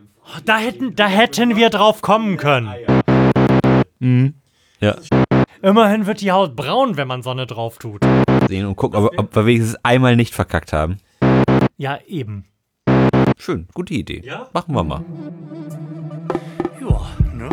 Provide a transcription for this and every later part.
Da hätten wir drauf kommen können. Mhm. Ja. Immerhin wird die Haut braun, wenn man Sonne drauf tut. Sehen und gucken, ob wir wenigstens einmal nicht verkackt haben. Ja, eben. Schön, gute Idee. Ja? Machen wir mal. Ja, ne?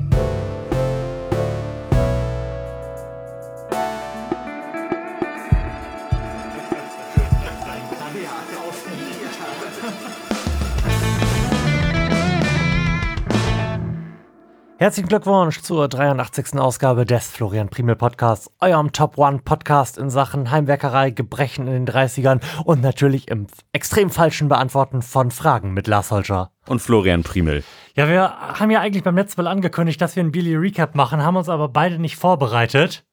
Herzlichen Glückwunsch zur 83. Ausgabe des Florian Primel Podcasts, eurem Top One Podcast in Sachen Heimwerkerei, Gebrechen in den 30ern und natürlich im extrem falschen Beantworten von Fragen mit Lars Holscher. Und Florian Primel. Ja, wir haben ja eigentlich beim letzten Mal angekündigt, dass wir ein Billy Recap machen, haben uns aber beide nicht vorbereitet.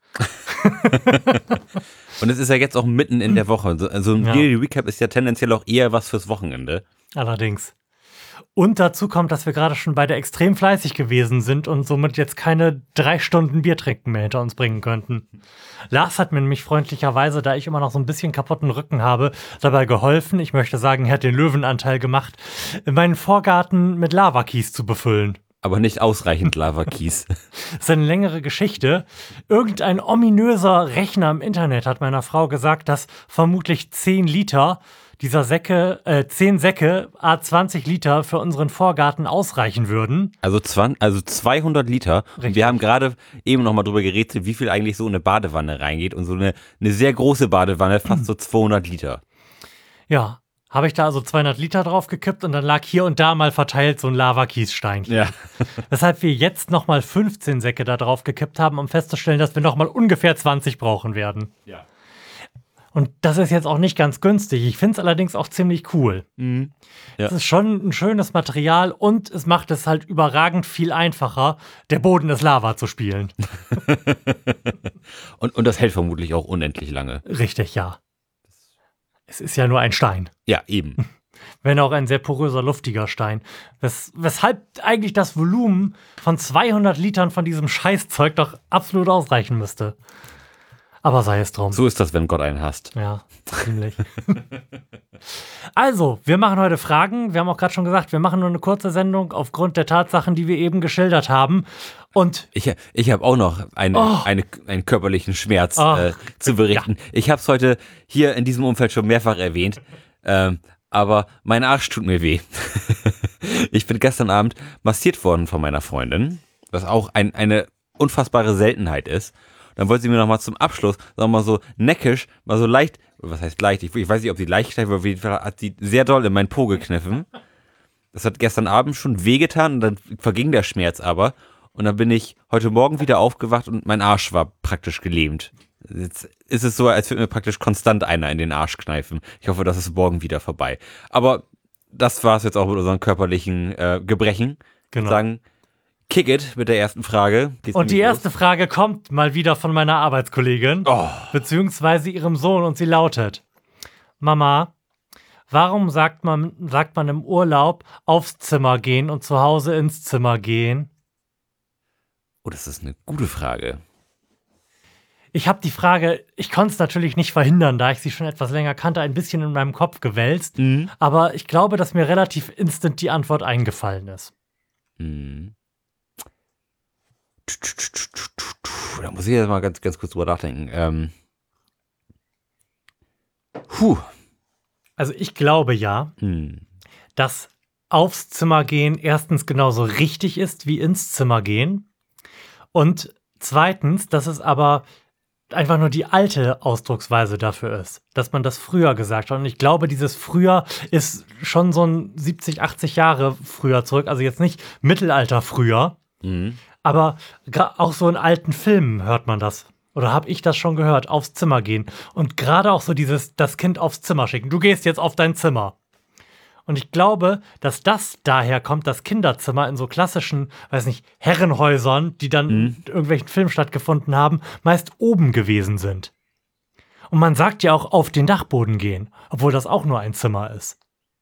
Und es ist ja jetzt auch mitten in der Woche. Also ein Billy Recap ist ja tendenziell auch eher was fürs Wochenende. Allerdings. Und dazu kommt, dass wir gerade schon beide extrem fleißig gewesen sind und somit jetzt keine 3 Stunden Bier trinken mehr hinter uns bringen könnten. Lars hat mir nämlich freundlicherweise, da ich immer noch so ein bisschen kaputten Rücken habe, dabei geholfen, ich möchte sagen, er hat den Löwenanteil gemacht, meinen Vorgarten mit Lavakies zu befüllen. Aber nicht ausreichend Lavakies. Das ist eine längere Geschichte. Irgendein ominöser Rechner im Internet hat meiner Frau gesagt, dass vermutlich 10 Liter dieser Säcke, 10 Säcke, A20 Liter für unseren Vorgarten ausreichen würden. Also 200 Liter. Und wir haben gerade eben noch mal drüber geredet, wie viel eigentlich so eine Badewanne reingeht. Und so eine sehr große Badewanne, fast so 200 Liter. Ja, habe ich da also 200 Liter drauf gekippt und dann lag hier und da mal verteilt so ein Lavakiessteinchen. Ja. Weshalb wir jetzt noch mal 15 Säcke da drauf gekippt haben, um festzustellen, dass wir noch mal ungefähr 20 brauchen werden. Ja. Und das ist jetzt auch nicht ganz günstig. Ich finde es allerdings auch ziemlich cool. Mhm. Ja. Es ist schon ein schönes Material und es macht es halt überragend viel einfacher, der Boden ist Lava zu spielen. und das hält vermutlich auch unendlich lange. Richtig, ja. Es ist ja nur ein Stein. Ja, eben. Wenn auch ein sehr poröser, luftiger Stein. Weshalb eigentlich das Volumen von 200 Litern von diesem Scheißzeug doch absolut ausreichen müsste. Aber sei es drum. So ist das, wenn Gott einen hasst. Ja, ziemlich. Also, wir machen heute Fragen. Wir haben auch gerade schon gesagt, wir machen nur eine kurze Sendung aufgrund der Tatsachen, die wir eben geschildert haben. Und ich habe auch noch einen körperlichen Schmerz zu berichten. Ja. Ich habe es heute hier in diesem Umfeld schon mehrfach erwähnt, aber mein Arsch tut mir weh. Ich bin gestern Abend massiert worden von meiner Freundin, was auch eine unfassbare Seltenheit ist. Dann wollte sie mir noch mal zum Abschluss, sagen wir mal so neckisch, mal so leicht, was heißt leicht, ich weiß nicht, ob sie leicht war, aber auf jeden Fall hat sie sehr doll in meinen Po gekniffen. Das hat gestern Abend schon wehgetan und dann verging der Schmerz aber. Und dann bin ich heute Morgen wieder aufgewacht und mein Arsch war praktisch gelähmt. Jetzt ist es so, als würde mir praktisch konstant einer in den Arsch kneifen. Ich hoffe, das ist morgen wieder vorbei. Aber das war es jetzt auch mit unseren körperlichen Gebrechen. Genau. Sagen, kick it mit der ersten Frage. Und die erste Frage kommt mal wieder von meiner Arbeitskollegin, beziehungsweise ihrem Sohn, und sie lautet: Mama, warum sagt man im Urlaub aufs Zimmer gehen und zu Hause ins Zimmer gehen? Oh, das ist eine gute Frage. Ich habe die Frage, ich konnte es natürlich nicht verhindern, da ich sie schon etwas länger kannte, ein bisschen in meinem Kopf gewälzt. Mhm. Aber ich glaube, dass mir relativ instant die Antwort eingefallen ist. Mhm. Da muss ich jetzt mal ganz kurz drüber nachdenken. Also ich glaube ja, dass aufs Zimmer gehen erstens genauso richtig ist wie ins Zimmer gehen. Und zweitens, dass es aber einfach nur die alte Ausdrucksweise dafür ist, dass man das früher gesagt hat. Und ich glaube, dieses früher ist schon so ein 70, 80 Jahre früher zurück. Also jetzt nicht Mittelalter früher. Mhm. Aber auch so in alten Filmen hört man das. Oder habe ich das schon gehört? Aufs Zimmer gehen. Und gerade auch so das Kind aufs Zimmer schicken. Du gehst jetzt auf dein Zimmer. Und ich glaube, dass das daher kommt, dass Kinderzimmer in so klassischen, weiß nicht, Herrenhäusern, die dann in irgendwelchen Filmen stattgefunden haben, meist oben gewesen sind. Und man sagt ja auch auf den Dachboden gehen, obwohl das auch nur ein Zimmer ist.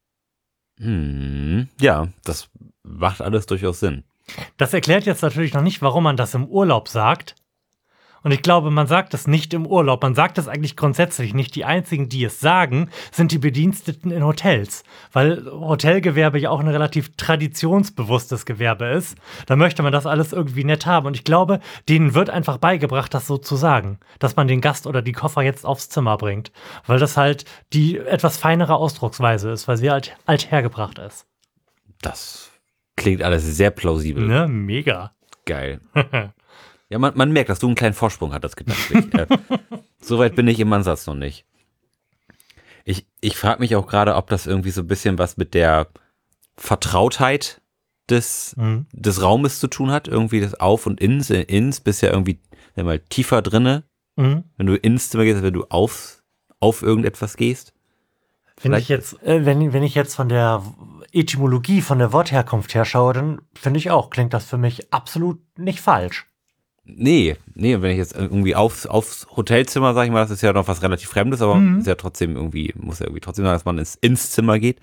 Ja, das macht alles durchaus Sinn. Das erklärt jetzt natürlich noch nicht, warum man das im Urlaub sagt. Und ich glaube, man sagt es nicht im Urlaub, man sagt es eigentlich grundsätzlich nicht. Die einzigen, die es sagen, sind die Bediensteten in Hotels. Weil Hotelgewerbe ja auch ein relativ traditionsbewusstes Gewerbe ist. Da möchte man das alles irgendwie nett haben. Und ich glaube, denen wird einfach beigebracht, das so zu sagen. Dass man den Gast oder die Koffer jetzt aufs Zimmer bringt. Weil das halt die etwas feinere Ausdrucksweise ist, weil sie halt althergebracht ist. Das klingt alles sehr plausibel. Ne, mega. Geil. Ja, man merkt, dass du einen kleinen Vorsprung hattest, gedanklich. Soweit bin ich im Ansatz noch nicht. Ich frage mich auch gerade, ob das irgendwie so ein bisschen was mit der Vertrautheit des Raumes zu tun hat. Irgendwie das Auf und Ins bist ja irgendwie mal tiefer drinne. Wenn du ins Zimmer gehst, wenn du auf irgendetwas gehst. Wenn ich jetzt von der Etymologie, von der Wortherkunft her schaue, dann finde ich auch, klingt das für mich absolut nicht falsch. Nee, wenn ich jetzt irgendwie aufs Hotelzimmer, sag ich mal, das ist ja noch was relativ Fremdes, aber ist ja trotzdem irgendwie, muss ja irgendwie trotzdem sagen, dass man ins Zimmer geht.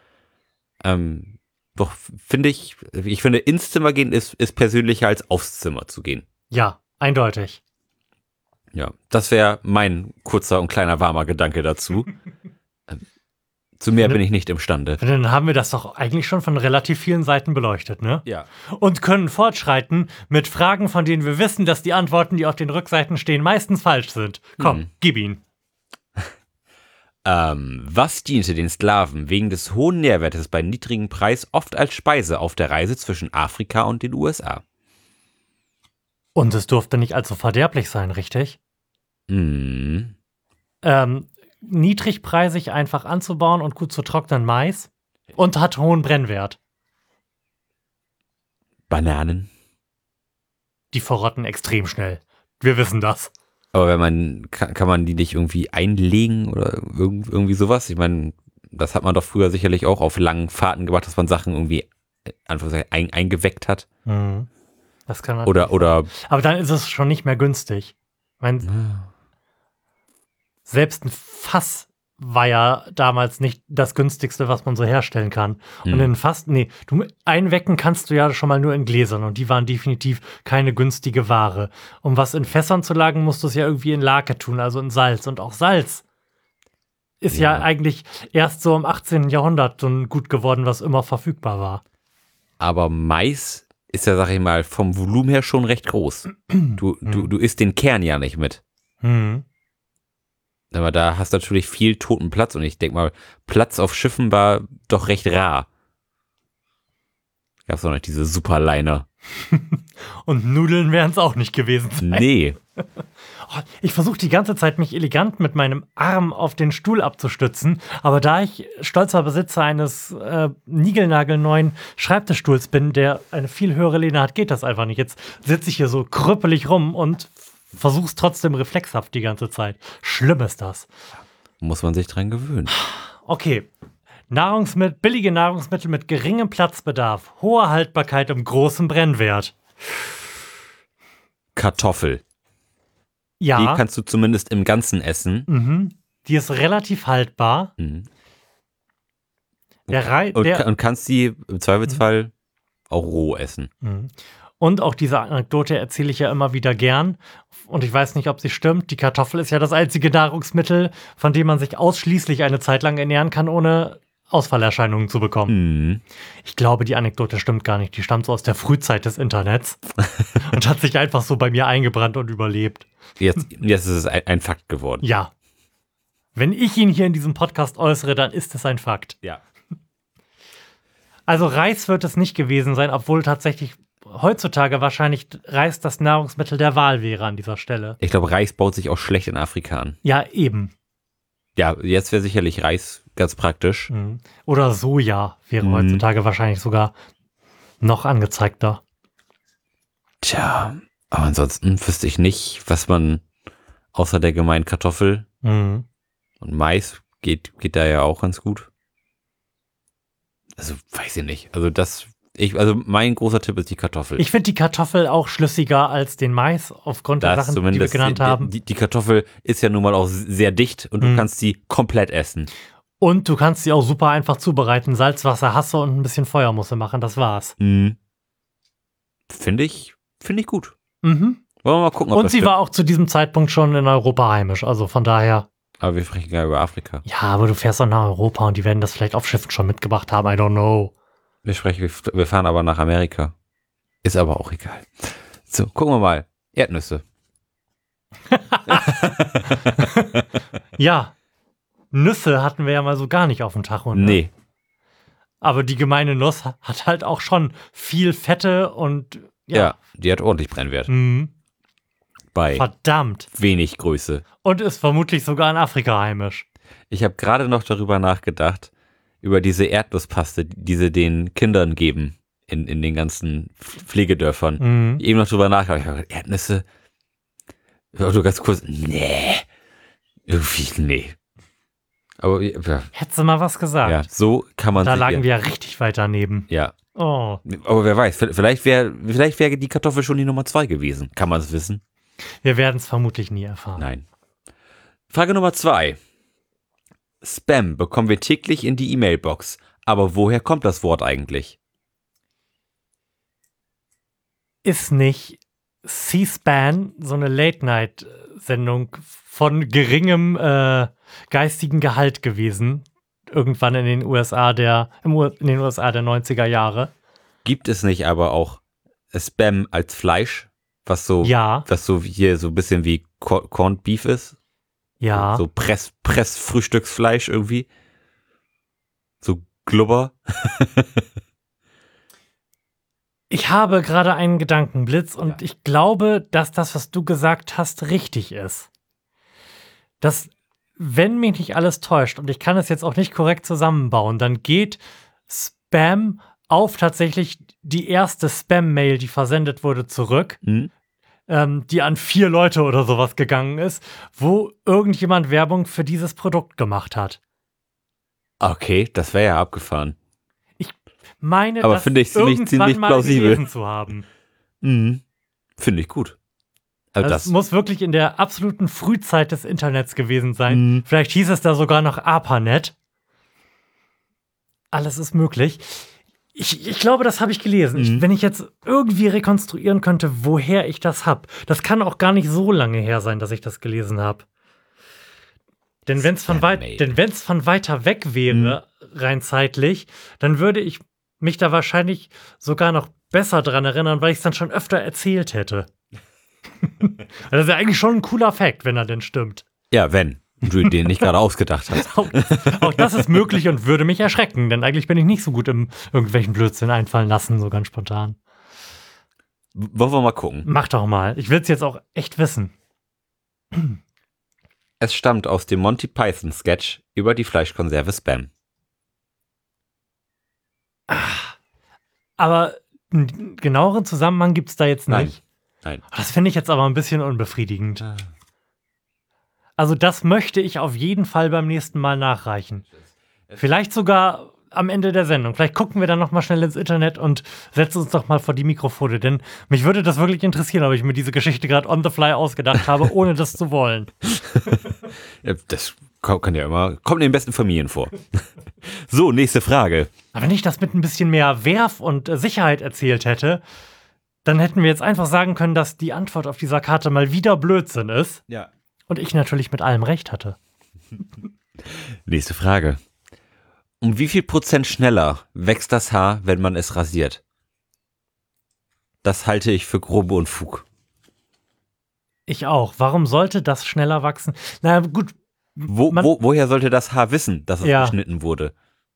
Doch finde ich finde, ins Zimmer gehen ist persönlicher als aufs Zimmer zu gehen. Ja, eindeutig. Ja, das wäre mein kurzer und kleiner warmer Gedanke dazu. Zu mehr bin ich nicht imstande. Dann haben wir das doch eigentlich schon von relativ vielen Seiten beleuchtet, ne? Ja. Und können fortschreiten mit Fragen, von denen wir wissen, dass die Antworten, die auf den Rückseiten stehen, meistens falsch sind. Komm, gib ihn. Was diente den Sklaven wegen des hohen Nährwertes bei niedrigem Preis oft als Speise auf der Reise zwischen Afrika und den USA? Und es durfte nicht allzu verderblich sein, richtig? Niedrigpreisig einfach anzubauen und gut zu trocknen Mais und hat hohen Brennwert. Bananen. Die verrotten extrem schnell. Wir wissen das. Aber kann man die nicht irgendwie einlegen oder irgendwie sowas? Ich meine, das hat man doch früher sicherlich auch auf langen Fahrten gemacht, dass man Sachen irgendwie eingeweckt hat. Das kann oder aber dann ist es schon nicht mehr günstig. Ich meine, selbst ein Fass war ja damals nicht das günstigste, was man so herstellen kann. Und in Fass, einwecken kannst du ja schon mal nur in Gläsern und die waren definitiv keine günstige Ware. Um was in Fässern zu lagern, musst du es ja irgendwie in Lake tun, also in Salz. Und auch Salz ist ja eigentlich erst so im 18. Jahrhundert so gut geworden, was immer verfügbar war. Aber Mais ist ja, sag ich mal, vom Volumen her schon recht groß. Du isst den Kern ja nicht mit. Aber da hast du natürlich viel toten Platz und ich denke mal, Platz auf Schiffen war doch recht rar. Gab es auch noch diese Superliner. Und Nudeln wären es auch nicht gewesen sein. Nee. Ich versuche die ganze Zeit, mich elegant mit meinem Arm auf den Stuhl abzustützen, aber da ich stolzer Besitzer eines niegelnagelneuen Schreibtischstuhls bin, der eine viel höhere Lehne hat, geht das einfach nicht. Jetzt sitze ich hier so krüppelig rum und versuch's trotzdem reflexhaft die ganze Zeit. Schlimm ist das. Muss man sich dran gewöhnen. Okay. Billige Nahrungsmittel mit geringem Platzbedarf, hoher Haltbarkeit und großem Brennwert. Kartoffel. Ja. Die kannst du zumindest im Ganzen essen. Die ist relativ haltbar. Und kannst die im Zweifelsfall auch roh essen. Und auch diese Anekdote erzähle ich ja immer wieder gern. Und ich weiß nicht, ob sie stimmt. Die Kartoffel ist ja das einzige Nahrungsmittel, von dem man sich ausschließlich eine Zeit lang ernähren kann, ohne Ausfallerscheinungen zu bekommen. Ich glaube, die Anekdote stimmt gar nicht. Die stammt so aus der Frühzeit des Internets und hat sich einfach so bei mir eingebrannt und überlebt. Jetzt ist es ein Fakt geworden. Ja. Wenn ich ihn hier in diesem Podcast äußere, dann ist es ein Fakt. Ja. Also Reis wird es nicht gewesen sein, obwohl tatsächlich heutzutage wahrscheinlich Reis das Nahrungsmittel der Wahl wäre an dieser Stelle. Ich glaube, Reis baut sich auch schlecht in Afrika an. Ja, eben. Ja, jetzt wäre sicherlich Reis ganz praktisch. Oder Soja wäre heutzutage wahrscheinlich sogar noch angezeigter. Tja, aber ansonsten wüsste ich nicht, was man außer der gemeinen Kartoffel und Mais geht da ja auch ganz gut. Also, weiß ich nicht. Also mein großer Tipp ist die Kartoffel. Ich finde die Kartoffel auch schlüssiger als den Mais, aufgrund der Sachen, die wir genannt haben. Die Kartoffel ist ja nun mal auch sehr dicht und du kannst sie komplett essen. Und du kannst sie auch super einfach zubereiten. Salzwasser, Hasse und ein bisschen Feuermusse machen, das war's. Finde ich gut. Wollen wir mal gucken, ob Und das sie stimmt. war auch zu diesem Zeitpunkt schon in Europa heimisch, also von daher. Aber wir sprechen ja über Afrika. Ja, aber du fährst doch nach Europa und die werden das vielleicht auf Schiffen schon mitgebracht haben, I don't know. Wir fahren aber nach Amerika. Ist aber auch egal. So, gucken wir mal. Erdnüsse. Ja, Nüsse hatten wir ja mal so gar nicht auf dem Tacho. Ne? Nee. Aber die gemeine Nuss hat halt auch schon viel Fette und Ja, die hat ordentlich Brennwert. Bei Verdammt. wenig Größe. Und ist vermutlich sogar in Afrika heimisch. Ich habe gerade noch darüber nachgedacht, über diese Erdnusspaste, die sie den Kindern geben in den ganzen Pflegedörfern. Eben noch drüber nachgedacht. Ich habe gedacht, Erdnüsse? So ganz kurz, nee. Irgendwie, nee. Aber ja, Hättest du mal was gesagt. ja, so kann man Da sich lagen wir ja richtig weit daneben. Ja. Oh. Aber wer weiß, vielleicht wäre die Kartoffel schon die Nummer 2 gewesen. Kann man es wissen? Wir werden es vermutlich nie erfahren. Nein. Frage Nummer 2. Spam bekommen wir täglich in die E-Mail-Box. Aber woher kommt das Wort eigentlich? Ist nicht C-SPAN so eine Late-Night-Sendung von geringem geistigen Gehalt gewesen? Irgendwann in den USA der 90er Jahre. Gibt es nicht aber auch Spam als Fleisch? Was so hier so ein bisschen wie Corned Beef ist? Ja. So Press-Frühstücksfleisch irgendwie? So Glubber? Ich habe gerade einen Gedankenblitz und ich glaube, dass das, was du gesagt hast, richtig ist. Dass, wenn mich nicht alles täuscht und ich kann es jetzt auch nicht korrekt zusammenbauen, dann geht Spam auf tatsächlich die erste Spam-Mail, die versendet wurde, zurück, die an 4 Leute oder sowas gegangen ist, wo irgendjemand Werbung für dieses Produkt gemacht hat. Okay, das wäre ja abgefahren. Meine, aber das finde ich ziemlich mal plausibel gelesen zu haben. Finde ich gut. Also das muss wirklich in der absoluten Frühzeit des Internets gewesen sein. Vielleicht hieß es da sogar noch ARPANET. Alles ist möglich. Ich glaube, das habe ich gelesen. Wenn ich jetzt irgendwie rekonstruieren könnte, woher ich das habe. Das kann auch gar nicht so lange her sein, dass ich das gelesen habe. Denn wenn es von weiter weg wäre, rein zeitlich, dann würde ich mich da wahrscheinlich sogar noch besser dran erinnern, weil ich es dann schon öfter erzählt hätte. Das ist ja eigentlich schon ein cooler Fact, wenn er denn stimmt. Ja, wenn du den nicht gerade ausgedacht hast. Auch das ist möglich und würde mich erschrecken, denn eigentlich bin ich nicht so gut im irgendwelchen Blödsinn einfallen lassen, so ganz spontan. Wollen wir mal gucken? Mach doch mal. Ich will es jetzt auch echt wissen. Es stammt aus dem Monty Python Sketch über die Fleischkonserve Spam. Aber einen genaueren Zusammenhang gibt es da jetzt nicht. Nein. Das finde ich jetzt aber ein bisschen unbefriedigend. Also das möchte ich auf jeden Fall beim nächsten Mal nachreichen. Vielleicht sogar am Ende der Sendung. Vielleicht gucken wir dann noch mal schnell ins Internet und setzen uns doch mal vor die Mikrofone. Denn mich würde das wirklich interessieren, ob ich mir diese Geschichte gerade on the fly ausgedacht habe, ohne das zu wollen. Ja, das kann ja immer, kommt in den besten Familien vor. So, nächste Frage. Aber wenn ich das mit ein bisschen mehr Werf und Sicherheit erzählt hätte, dann hätten wir jetzt einfach sagen können, dass die Antwort auf dieser Karte mal wieder Blödsinn ist. Ja. Und ich natürlich mit allem recht hatte. Nächste Frage. Um wie viel Prozent schneller wächst das Haar, wenn man es rasiert? Das halte ich für grobe Unfug. Ich auch. Warum sollte das schneller wachsen? Na gut. Woher sollte das Haar wissen, dass es geschnitten wurde?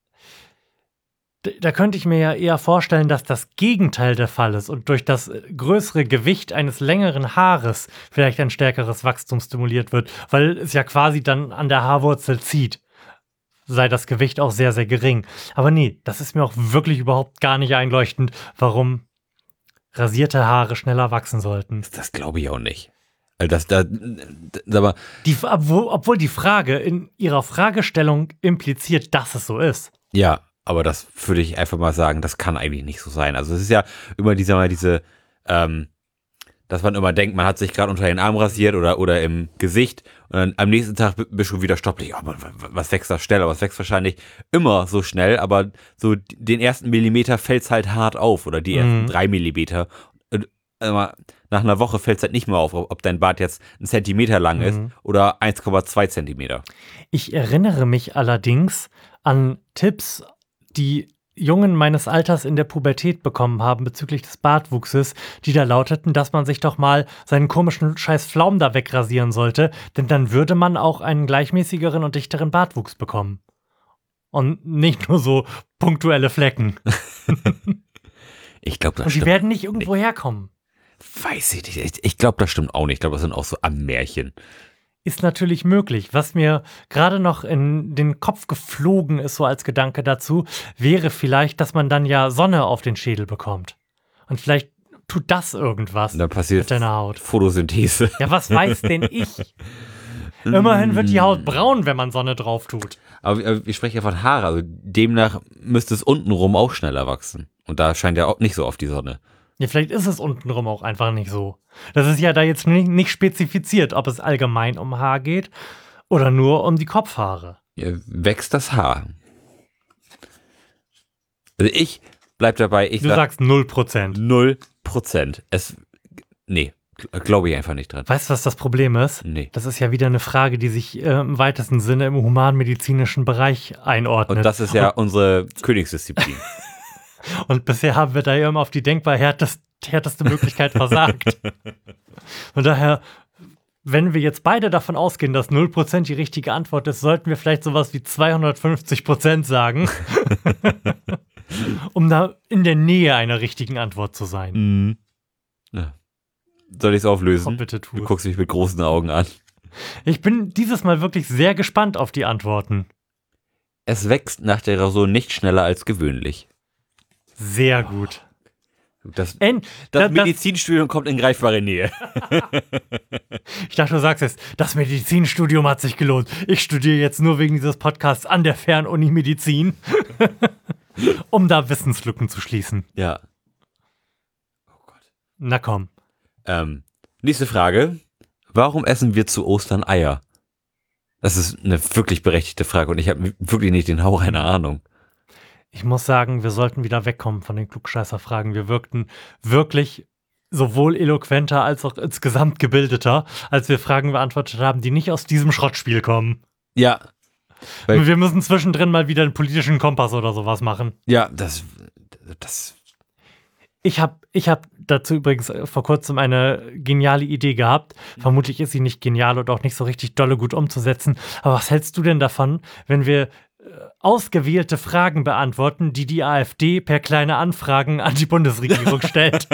Da könnte ich mir ja eher vorstellen, dass das Gegenteil der Fall ist und durch das größere Gewicht eines längeren Haares vielleicht ein stärkeres Wachstum stimuliert wird, weil es ja quasi dann an der Haarwurzel zieht. Sei das Gewicht auch sehr, sehr gering. Aber nee, das ist mir auch wirklich überhaupt gar nicht einleuchtend, warum rasierte Haare schneller wachsen sollten. Das glaube ich auch nicht. Aber obwohl die Frage in ihrer Fragestellung impliziert, dass es so ist. Ja, aber das würde ich einfach mal sagen, das kann eigentlich nicht so sein. Also es ist ja immer diese dass man immer denkt, man hat sich gerade unter den Arm rasiert oder im Gesicht und dann am nächsten Tag bist du wieder stopplich. Oh, was wächst da schnell? Aber es wächst wahrscheinlich immer so schnell, aber so den ersten Millimeter fällt es halt hart auf oder die ersten 3 Millimeter. nach einer Woche fällt es halt nicht mehr auf, ob dein Bart jetzt 1 Zentimeter lang ist oder 1,2 Zentimeter. Ich erinnere mich allerdings an Tipps, die Jungen meines Alters in der Pubertät bekommen haben bezüglich des Bartwuchses, die da lauteten, dass man sich doch mal seinen komischen scheiß Pflaumen da wegrasieren sollte, denn dann würde man auch einen gleichmäßigeren und dichteren Bartwuchs bekommen. Und nicht nur so punktuelle Flecken. Ich glaube, das und die stimmt. werden nicht irgendwo herkommen. Weiß ich nicht. Ich glaube, das stimmt auch nicht. Ich glaube, das sind auch so Märchen. Ist natürlich möglich. Was mir gerade noch in den Kopf geflogen ist, so als Gedanke dazu, wäre vielleicht, dass man dann ja Sonne auf den Schädel bekommt. Und vielleicht tut das irgendwas Dann passiert mit deiner Haut. Photosynthese. Ja, was weiß denn ich? Immerhin wird die Haut braun, wenn man Sonne drauf tut. Aber wir sprechen ja von Haare. Also demnach müsste es untenrum auch schneller wachsen. Und da scheint ja auch nicht so oft die Sonne. Ja, vielleicht ist es untenrum auch einfach nicht so. Das ist ja da jetzt nicht spezifiziert, ob es allgemein um Haar geht oder nur um die Kopfhaare. Ja, wächst das Haar. Also ich bleib dabei. Du sagst 0%. 0%. Nee, glaube ich einfach nicht dran. Weißt du, was das Problem ist? Nee. Das ist ja wieder eine Frage, die sich im weitesten Sinne im humanmedizinischen Bereich einordnet. Und das ist ja unsere Königsdisziplin. Und bisher haben wir da ja immer auf die denkbar härteste Möglichkeit versagt. Von daher, wenn wir jetzt beide davon ausgehen, dass 0% die richtige Antwort ist, sollten wir vielleicht sowas wie 250% sagen, um da in der Nähe einer richtigen Antwort zu sein. Mhm. Ja. Soll ich es auflösen? Oh, bitte tu Du es. guckst mich mit großen Augen an. Ich bin dieses Mal wirklich sehr gespannt auf die Antworten. Es wächst nach der Rasur nicht schneller als gewöhnlich. Sehr gut. Das Das Medizinstudium kommt in greifbare Nähe. Ich dachte, du sagst jetzt, das Medizinstudium hat sich gelohnt. Ich studiere jetzt nur wegen dieses Podcasts an der Fernuni Medizin, um da Wissenslücken zu schließen. Ja. Oh Gott. Na komm. Nächste Frage. Warum essen wir zu Ostern Eier? Das ist eine wirklich berechtigte Frage und ich habe wirklich nicht den Hauch einer Ahnung. Ich muss sagen, wir sollten wieder wegkommen von den Klugscheißer-Fragen. Wir wirkten wirklich sowohl eloquenter als auch insgesamt gebildeter, als wir Fragen beantwortet haben, die nicht aus diesem Schrottspiel kommen. Ja. Und wir müssen zwischendrin mal wieder einen politischen Kompass oder sowas machen. Ja, das. Ich hab dazu übrigens vor kurzem eine geniale Idee gehabt. Vermutlich ist sie nicht genial und auch nicht so richtig dolle gut umzusetzen. Aber was hältst du denn davon, wenn wir ausgewählte Fragen beantworten, die die AfD per kleine Anfragen an die Bundesregierung stellt?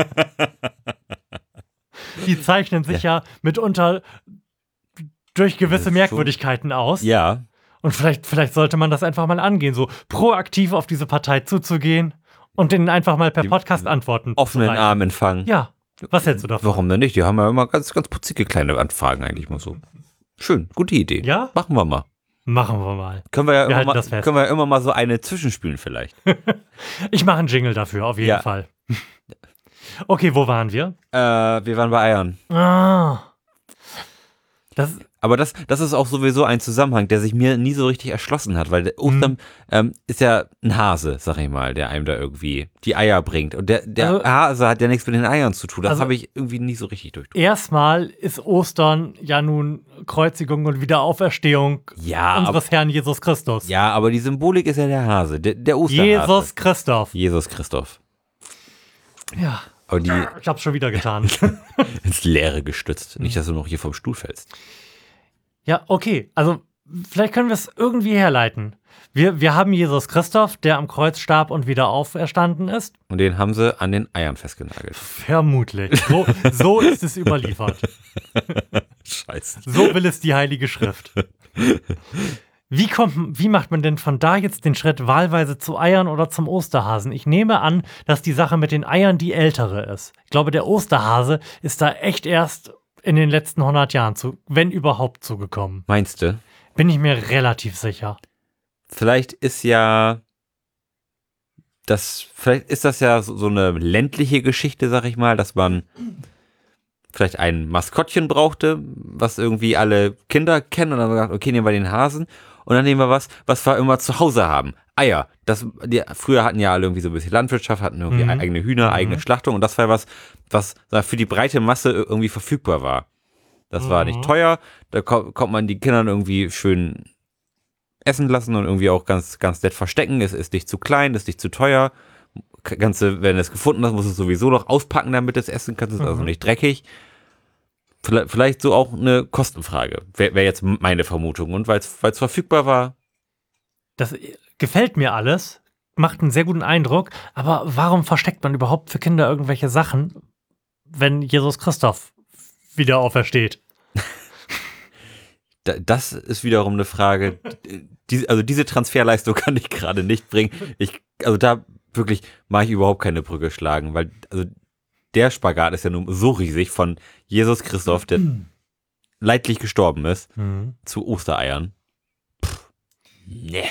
Die zeichnen sich ja mitunter durch gewisse Merkwürdigkeiten aus. Ja. Und vielleicht sollte man das einfach mal angehen, so proaktiv auf diese Partei zuzugehen und denen einfach mal per Podcast antworten. Offenen Arm empfangen. Ja. Was hältst du davon? Warum denn nicht? Die haben ja immer ganz, ganz putzige kleine Anfragen eigentlich mal so. Schön, gute Idee. Ja? Machen wir mal. Machen wir mal. Können wir halten das fest. Können wir ja immer mal so eine zwischenspielen vielleicht. Ich mache einen Jingle dafür, auf jeden Fall. Okay, wo waren wir? Wir waren bei Eiern. Aber das ist auch sowieso ein Zusammenhang, der sich mir nie so richtig erschlossen hat, weil der Ostern ist ja ein Hase, sag ich mal, der einem da irgendwie die Eier bringt. Und der Hase hat ja nichts mit den Eiern zu tun. Das habe ich irgendwie nie so richtig durchdrungen. Erstmal ist Ostern ja nun Kreuzigung und Wiederauferstehung unseres Herrn Jesus Christus. Ja, aber die Symbolik ist ja der Hase, der Osterhase. Jesus Christoph. Ja. Aber ich hab's schon wieder getan. ins Leere gestützt. Nicht, dass du noch hier vom Stuhl fällst. Ja, okay. Also, vielleicht können wir es irgendwie herleiten. Wir haben Jesus Christoph, der am Kreuz starb und wieder auferstanden ist. Und den haben sie an den Eiern festgenagelt. Vermutlich. So ist es überliefert. Scheiße. So will es die Heilige Schrift. Wie macht man denn von da jetzt den Schritt wahlweise zu Eiern oder zum Osterhasen? Ich nehme an, dass die Sache mit den Eiern die ältere ist. Ich glaube, der Osterhase ist da echt erst in den letzten 100 Jahren wenn überhaupt zugekommen. Meinst du? Bin ich mir relativ sicher. Vielleicht ist das ja so eine ländliche Geschichte, sag ich mal, dass man vielleicht ein Maskottchen brauchte, was irgendwie alle Kinder kennen und dann gesagt, okay, nehmen wir den Hasen und dann nehmen wir was wir immer zu Hause haben. Eier. Früher hatten ja alle irgendwie so ein bisschen Landwirtschaft, hatten irgendwie eigene Hühner, eigene Schlachtung und das war was für die breite Masse irgendwie verfügbar war. Das war nicht teuer, da konnte man die Kindern irgendwie schön essen lassen und irgendwie auch ganz, ganz nett verstecken. Es ist nicht zu klein, es ist nicht zu teuer. Wenn du es gefunden hast, musst du es sowieso noch auspacken, damit du es essen kannst. Es ist also nicht dreckig. Vielleicht so auch eine Kostenfrage. Wäre jetzt meine Vermutung. Und weil es verfügbar war. Das gefällt mir alles, macht einen sehr guten Eindruck. Aber warum versteckt man überhaupt für Kinder irgendwelche Sachen, wenn Jesus Christoph wieder aufersteht? Das ist wiederum eine Frage. Diese Transferleistung kann ich gerade nicht bringen. Da wirklich mache ich überhaupt keine Brücke schlagen, weil der Spagat ist ja nun so riesig von Jesus Christoph, der leidlich gestorben ist, zu Ostereiern. Nee.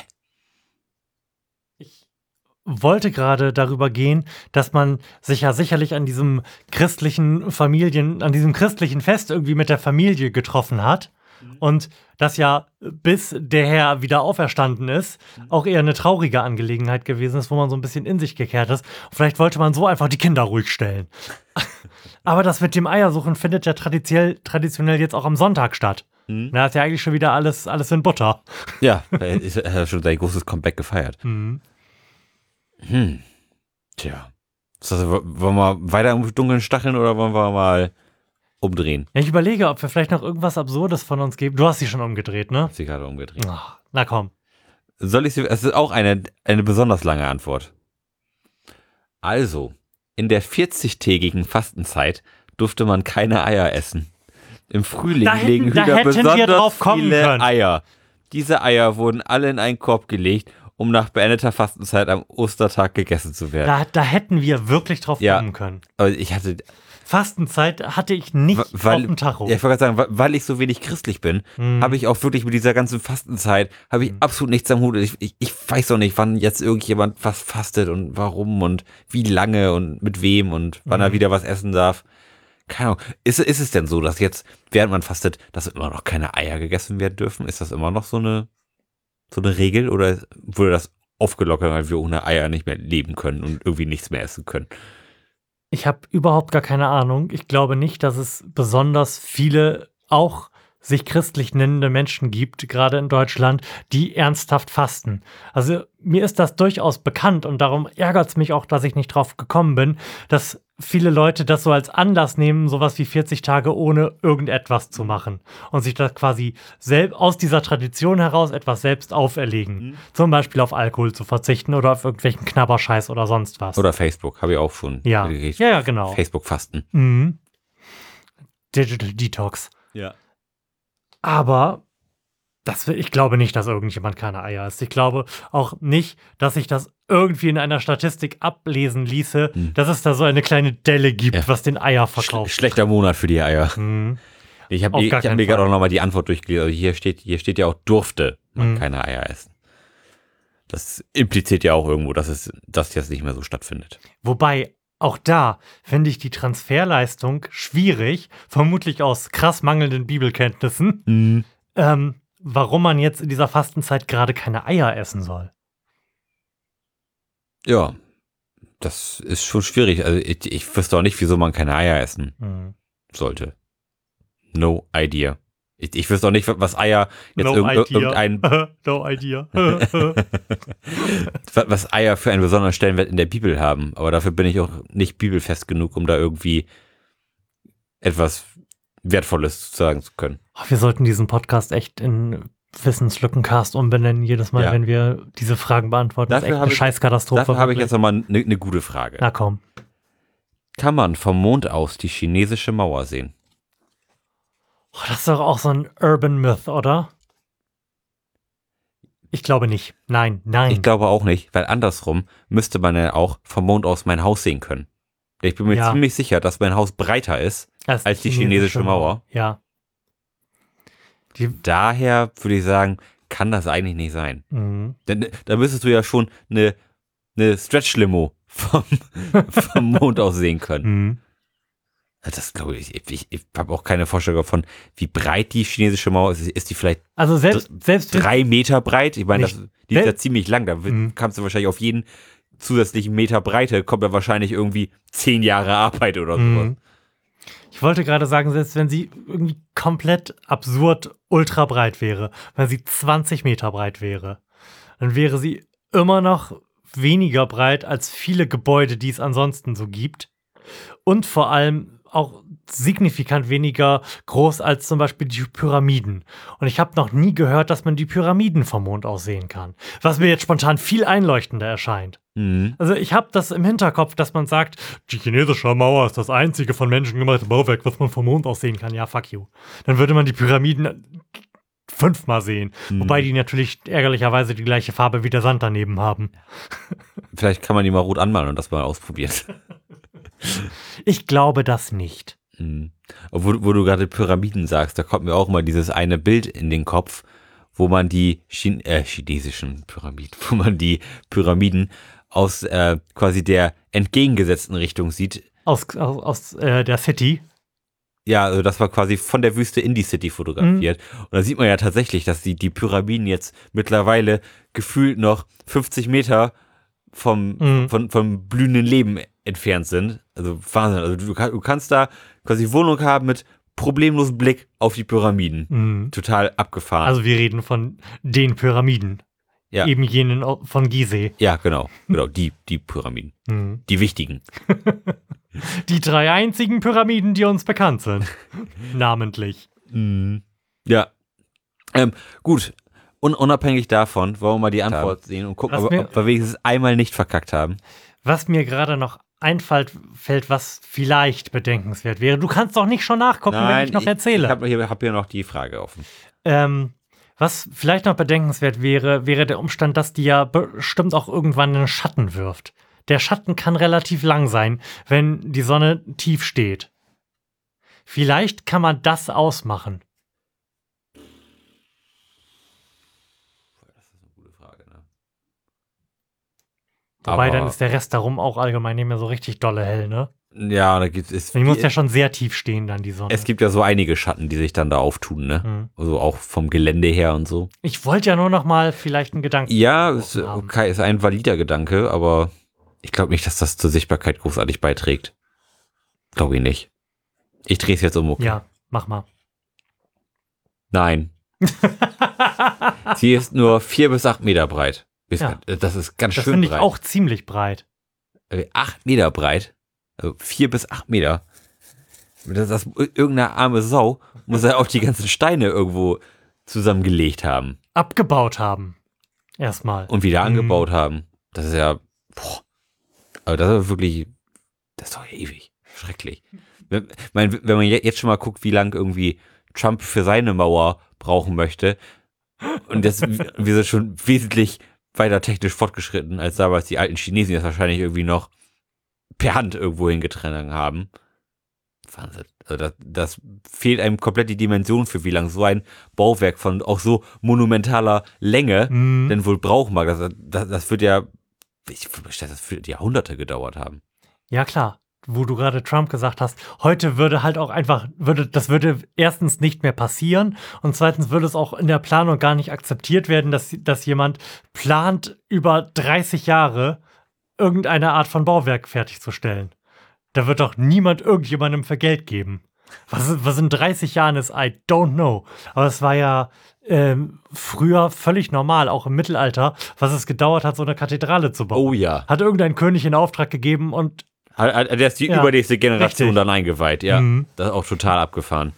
Ich wollte gerade darüber gehen, dass man sich ja sicherlich an diesem christlichen Fest irgendwie mit der Familie getroffen hat. Und das ja, bis der Herr wieder auferstanden ist, auch eher eine traurige Angelegenheit gewesen ist, wo man so ein bisschen in sich gekehrt ist. Vielleicht wollte man so einfach die Kinder ruhig stellen. Aber das mit dem Eiersuchen findet ja traditionell jetzt auch am Sonntag statt. Da ist ja eigentlich schon wieder alles in Butter. Ja, er hat schon sein großes Comeback gefeiert. Tja. Wollen wir weiter im Dunkeln stacheln oder wollen wir mal umdrehen? Ja, ich überlege, ob wir vielleicht noch irgendwas Absurdes von uns geben. Du hast sie schon umgedreht, ne? Ich habe sie gerade umgedreht. Ach, na komm. Es ist auch eine besonders lange Antwort. Also, in der 40-tägigen Fastenzeit durfte man keine Eier essen. Im Frühling legen Hühner besonders viele Eier. Diese Eier wurden alle in einen Korb gelegt, um nach beendeter Fastenzeit am Ostertag gegessen zu werden. Da hätten wir wirklich drauf kommen können. Aber Fastenzeit hatte ich nicht auf dem Tacho. Ja, ich wollte gerade sagen, weil ich so wenig christlich bin, habe ich auch wirklich mit dieser ganzen Fastenzeit, habe ich absolut nichts am Hut. Ich weiß auch nicht, wann jetzt irgendjemand was fastet und warum und wie lange und mit wem und wann er wieder was essen darf. Keine Ahnung. Ist es denn so, dass jetzt, während man fastet, dass immer noch keine Eier gegessen werden dürfen? Ist das immer noch so eine Regel oder wurde das aufgelockert, weil wir ohne Eier nicht mehr leben können und irgendwie nichts mehr essen können? Ich habe überhaupt gar keine Ahnung. Ich glaube nicht, dass es besonders viele auch sich christlich nennende Menschen gibt, gerade in Deutschland, die ernsthaft fasten. Also mir ist das durchaus bekannt und darum ärgert es mich auch, dass ich nicht drauf gekommen bin, dass viele Leute das so als Anlass nehmen, sowas wie 40 Tage ohne irgendetwas zu machen und sich das quasi aus dieser Tradition heraus etwas selbst auferlegen. Zum Beispiel auf Alkohol zu verzichten oder auf irgendwelchen Knabberscheiß oder sonst was. Oder Facebook, habe ich auch schon. Ja, genau. Facebook-Fasten. Digital Detox. Ja. Aber ich glaube nicht, dass irgendjemand keine Eier isst. Ich glaube auch nicht, dass sich das irgendwie in einer Statistik ablesen ließe, dass es da so eine kleine Delle gibt, was den Eierverkauf. Schlechter Monat für die Eier. Ich habe mir gerade auch nochmal die Antwort durchgelesen. Also hier steht ja auch, durfte man keine Eier essen. Das impliziert ja auch irgendwo, dass das jetzt nicht mehr so stattfindet. Wobei, auch da finde ich die Transferleistung schwierig, vermutlich aus krass mangelnden Bibelkenntnissen, warum man jetzt in dieser Fastenzeit gerade keine Eier essen soll. Ja, das ist schon schwierig. Also ich wüsste auch nicht, wieso man keine Eier essen sollte. No idea. Ich wüsste auch nicht, was Eier jetzt irgendein... No idea. was Eier für einen besonderen Stellenwert in der Bibel haben. Aber dafür bin ich auch nicht bibelfest genug, um da irgendwie etwas Wertvolles sagen zu können. Wir sollten diesen Podcast echt in Wissenslückencast umbenennen, jedes Mal, wenn wir diese Fragen beantworten. Das ist echt eine Scheißkatastrophe. Dafür habe ich jetzt nochmal eine gute Frage. Na komm. Kann man vom Mond aus die chinesische Mauer sehen? Oh, das ist doch auch so ein Urban Myth, oder? Ich glaube nicht. Nein. Ich glaube auch nicht, weil andersrum müsste man ja auch vom Mond aus mein Haus sehen können. Ich bin mir ziemlich sicher, dass mein Haus breiter ist als die chinesische Mauer. Ja. Daher würde ich sagen, kann das eigentlich nicht sein. Denn da müsstest du ja schon eine Stretch-Limo vom Mond aus sehen können. Das glaube ich. Ich habe auch keine Vorstellung davon, wie breit die chinesische Mauer ist. Ist die vielleicht also selbst 3 Meter breit? Ich meine, die ist ja ziemlich lang. Da Mhm. kannst du wahrscheinlich auf jeden zusätzlichen Meter Breite, kommt da wahrscheinlich irgendwie 10 Jahre Arbeit oder sowas. Ich wollte gerade sagen, selbst wenn sie irgendwie komplett absurd ultra breit wäre, wenn sie 20 Meter breit wäre, dann wäre sie immer noch weniger breit als viele Gebäude, die es ansonsten so gibt. Und vor allem auch signifikant weniger groß als zum Beispiel die Pyramiden. Und ich habe noch nie gehört, dass man die Pyramiden vom Mond aus sehen kann. Was mir jetzt spontan viel einleuchtender erscheint. Mhm. Also ich habe das im Hinterkopf, dass man sagt, die chinesische Mauer ist das einzige von Menschen gemachte Bauwerk, was man vom Mond aus sehen kann. Ja, fuck you. Dann würde man die Pyramiden 5-mal sehen. Wobei die natürlich ärgerlicherweise die gleiche Farbe wie der Sand daneben haben. Vielleicht kann man die mal rot anmalen und das mal ausprobieren. Ich glaube das nicht. Wo du gerade Pyramiden sagst, da kommt mir auch mal dieses eine Bild in den Kopf, wo man die chinesischen Pyramiden, wo man die Pyramiden aus quasi der entgegengesetzten Richtung sieht. Aus der City. Ja, also das war quasi von der Wüste in die City fotografiert. Und da sieht man ja tatsächlich, dass die Pyramiden jetzt mittlerweile gefühlt noch 50 Meter vom blühenden Leben entfernt sind. Also Wahnsinn. Also du kannst da quasi Wohnung haben mit problemlosem Blick auf die Pyramiden. Total abgefahren. Also wir reden von den Pyramiden. Ja. Eben jenen von Gizeh. Ja, genau, die Pyramiden. Die wichtigen. Die 3 einzigen Pyramiden, die uns bekannt sind. Namentlich. Ja. Gut. Unabhängig davon, wollen wir mal die Antwort sehen und gucken, ob wir wenigstens einmal nicht verkackt haben. Was mir gerade noch einfällt, was vielleicht bedenkenswert wäre. Du kannst doch nicht schon nachgucken, wenn ich noch erzähle. Ich hab hier noch die Frage offen. Was vielleicht noch bedenkenswert wäre der Umstand, dass die ja bestimmt auch irgendwann einen Schatten wirft. Der Schatten kann relativ lang sein, wenn die Sonne tief steht. Vielleicht kann man das ausmachen. Das ist eine gute Frage, ne? Wobei, dann ist der Rest darum auch allgemein nicht mehr so richtig dolle hell, ne? Ja, da gibt es. Die muss ja schon sehr tief stehen, dann die Sonne. Es gibt ja so einige Schatten, die sich dann da auftun, ne? Also auch vom Gelände her und so. Ich wollte ja nur noch mal vielleicht einen Gedanken. Ja, ist ein valider Gedanke, aber ich glaube nicht, dass das zur Sichtbarkeit großartig beiträgt. Glaube ich nicht. Ich drehe es jetzt um. Okay. Ja, mach mal. Nein. Sie ist nur 4 bis 8 Meter breit. Ja. Das ist ganz schön breit. Das finde ich auch ziemlich breit. 8 Meter breit? Also 4 bis 8 Meter. Das irgendeine arme Sau muss ja auch die ganzen Steine irgendwo zusammengelegt haben. Abgebaut haben. Erstmal. Und wieder angebaut haben. Das ist ja. Aber das ist wirklich. Das ist doch ewig. Schrecklich. Wenn man jetzt schon mal guckt, wie lang irgendwie Trump für seine Mauer brauchen möchte. Und wir sind schon wesentlich weiter technisch fortgeschritten, als damals die alten Chinesen, die das wahrscheinlich irgendwie noch per Hand irgendwo hingetragen haben. Wahnsinn. Also das fehlt einem komplett die Dimension, für wie lang so ein Bauwerk von auch so monumentaler Länge denn wohl brauchen mag. Das wird ja, das wird Jahrhunderte gedauert haben. Ja, klar. Wo du gerade Trump gesagt hast, heute würde halt auch einfach, das würde erstens nicht mehr passieren und zweitens würde es auch in der Planung gar nicht akzeptiert werden, dass jemand plant, über 30 Jahre irgendeine Art von Bauwerk fertigzustellen. Da wird doch niemand irgendjemandem für Geld geben. Was in 30 Jahren ist, I don't know. Aber es war ja früher völlig normal, auch im Mittelalter, was es gedauert hat, so eine Kathedrale zu bauen. Oh ja. Hat irgendein König in Auftrag gegeben und der ist die übernächste Generation richtig. dann eingeweiht, ja. Das ist auch total abgefahren.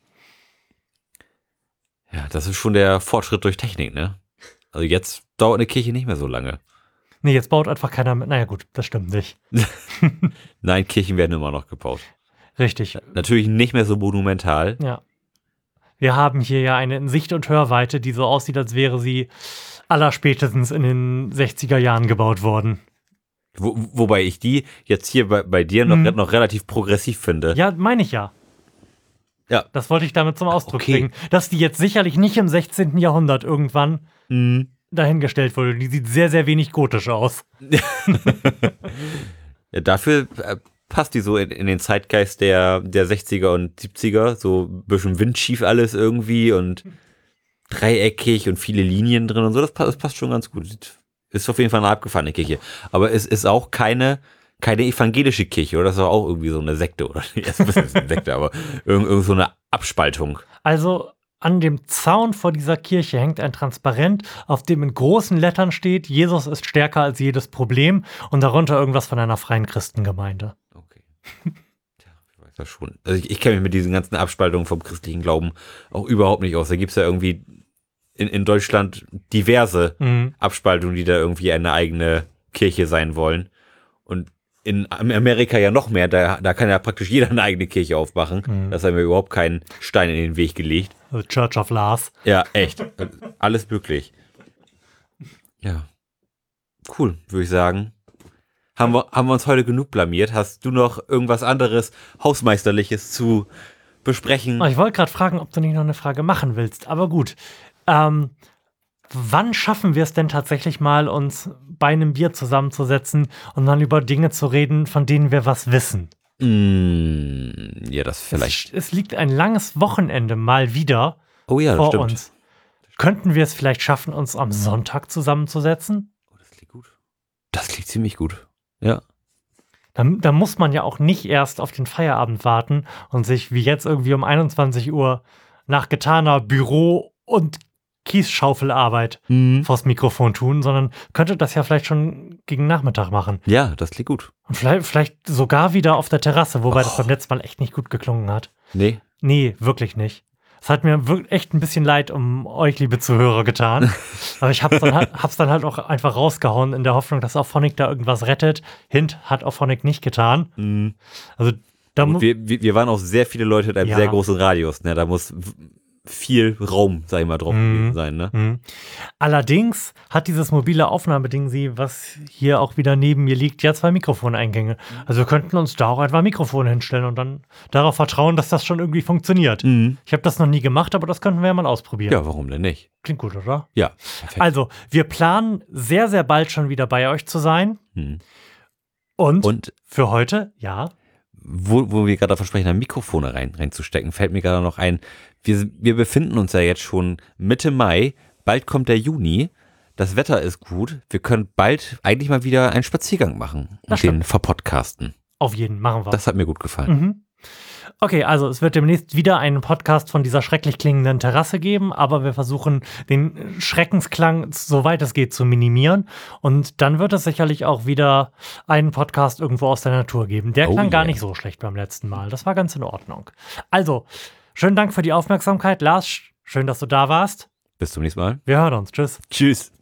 Ja, das ist schon der Fortschritt durch Technik, ne? Also jetzt dauert eine Kirche nicht mehr so lange. Nee, jetzt baut einfach keiner mehr. Naja gut, das stimmt nicht. Nein, Kirchen werden immer noch gebaut. Richtig. Natürlich nicht mehr so monumental. Ja. Wir haben hier ja eine in Sicht- und Hörweite, die so aussieht, als wäre sie allerspätestens in den 60er Jahren gebaut worden. Wobei ich die jetzt hier bei dir noch relativ progressiv finde. Ja, meine ich ja. Ja. Das wollte ich damit zum Ausdruck bringen. Dass die jetzt sicherlich nicht im 16. Jahrhundert irgendwann dahingestellt wurde. Die sieht sehr, sehr wenig gotisch aus. Ja, dafür passt die so in den Zeitgeist der 60er und 70er, so ein bisschen windschief alles irgendwie und dreieckig und viele Linien drin und so, das passt schon ganz gut. Ist auf jeden Fall eine abgefahrene Kirche. Aber es ist auch keine evangelische Kirche, oder? Das ist auch irgendwie so eine Sekte, oder? Erst ein bisschen eine Sekte, aber irgend so eine Abspaltung. Also an dem Zaun vor dieser Kirche hängt ein Transparent, auf dem in großen Lettern steht, Jesus ist stärker als jedes Problem und darunter irgendwas von einer freien Christengemeinde. Okay. Tja, ich weiß das schon. Also ich kenne mich mit diesen ganzen Abspaltungen vom christlichen Glauben auch überhaupt nicht aus. Da gibt es ja irgendwie in Deutschland diverse Abspaltungen, die da irgendwie eine eigene Kirche sein wollen. Und in Amerika ja noch mehr, da kann ja praktisch jeder eine eigene Kirche aufmachen. Das haben wir überhaupt keinen Stein in den Weg gelegt. The Church of Lars. Ja, echt. Alles möglich. Ja. Cool, würde ich sagen. Haben wir uns heute genug blamiert? Hast du noch irgendwas anderes Hausmeisterliches zu besprechen? Ich wollte gerade fragen, ob du nicht noch eine Frage machen willst, aber gut. Wann schaffen wir es denn tatsächlich mal, uns bei einem Bier zusammenzusetzen und dann über Dinge zu reden, von denen wir was wissen? Ja, das vielleicht. Es liegt ein langes Wochenende mal wieder vor stimmt. Uns. Könnten wir es vielleicht schaffen, uns am Sonntag zusammenzusetzen? Oh, das klingt gut. Das klingt ziemlich gut. Ja. Da muss man ja auch nicht erst auf den Feierabend warten und sich wie jetzt irgendwie um 21 Uhr nach getaner Büro- und Kiesschaufelarbeit vors Mikrofon tun, sondern könnte das ja vielleicht schon gegen Nachmittag machen. Ja, das klingt gut. Und vielleicht sogar wieder auf der Terrasse, wobei das beim letzten Mal echt nicht gut geklungen hat. Nee. Nee, wirklich nicht. Es hat mir wirklich echt ein bisschen leid um euch, liebe Zuhörer, getan. Aber ich hab's dann halt auch einfach rausgehauen, in der Hoffnung, dass Auphonic da irgendwas rettet. Hint hat Auphonic nicht getan. Also wir waren auch sehr viele Leute in einem sehr großen Radius. Ne? Da muss viel Raum, sag ich mal, drauf gewesen sein. Ne? Allerdings hat dieses mobile Aufnahmeding, was hier auch wieder neben mir liegt, ja 2 Mikrofoneingänge. Also wir könnten uns da auch einfach Mikrofone hinstellen und dann darauf vertrauen, dass das schon irgendwie funktioniert. Ich habe das noch nie gemacht, aber das könnten wir ja mal ausprobieren. Ja, warum denn nicht? Klingt gut, oder? Ja, perfekt. Also, wir planen sehr, sehr bald schon wieder bei euch zu sein. Und für heute, ja. Wo wir gerade versprechen, Mikrofone reinzustecken, fällt mir gerade noch ein, wir befinden uns ja jetzt schon Mitte Mai, bald kommt der Juni, das Wetter ist gut, wir können bald eigentlich mal wieder einen Spaziergang machen und den verpodcasten. Auf jeden, machen wir. Das hat mir gut gefallen. Okay, also es wird demnächst wieder einen Podcast von dieser schrecklich klingenden Terrasse geben, aber wir versuchen, den Schreckensklang, soweit es geht, zu minimieren. Und dann wird es sicherlich auch wieder einen Podcast irgendwo aus der Natur geben. Der klang gar nicht so schlecht beim letzten Mal. Das war ganz in Ordnung. Also, schönen Dank für die Aufmerksamkeit. Lars, schön, dass du da warst. Bis zum nächsten Mal. Wir hören uns. Tschüss. Tschüss.